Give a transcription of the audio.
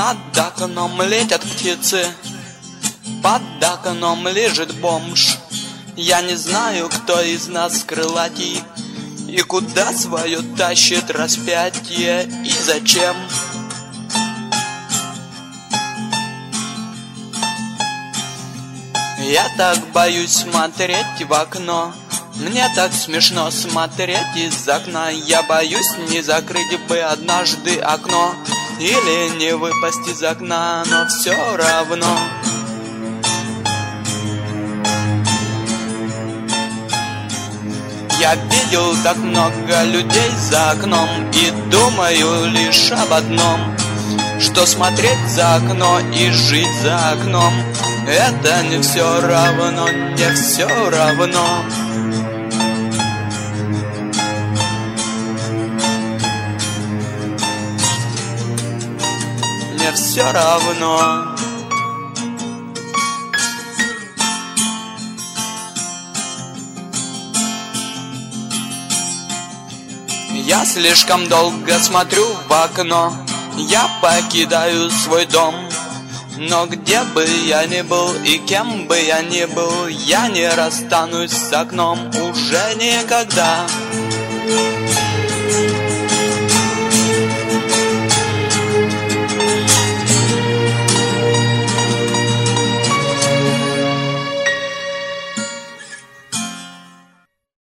Над окном летят птицы, под окном лежит бомж. Я не знаю, кто из нас крылатий и куда свое тащит распятие и зачем. Я так боюсь смотреть в окно, мне так смешно смотреть из окна. Я боюсь не закрыть бы однажды окно или не выпасть из окна, но все равно. Я видел так много людей за окном и думаю лишь об одном, что смотреть за окно и жить за окном — это не все равно, не все равно. Не все равно. Я слишком долго смотрю в окно, я покидаю свой дом. Но где бы я ни был и кем бы я ни был, я не расстанусь с окном уже никогда.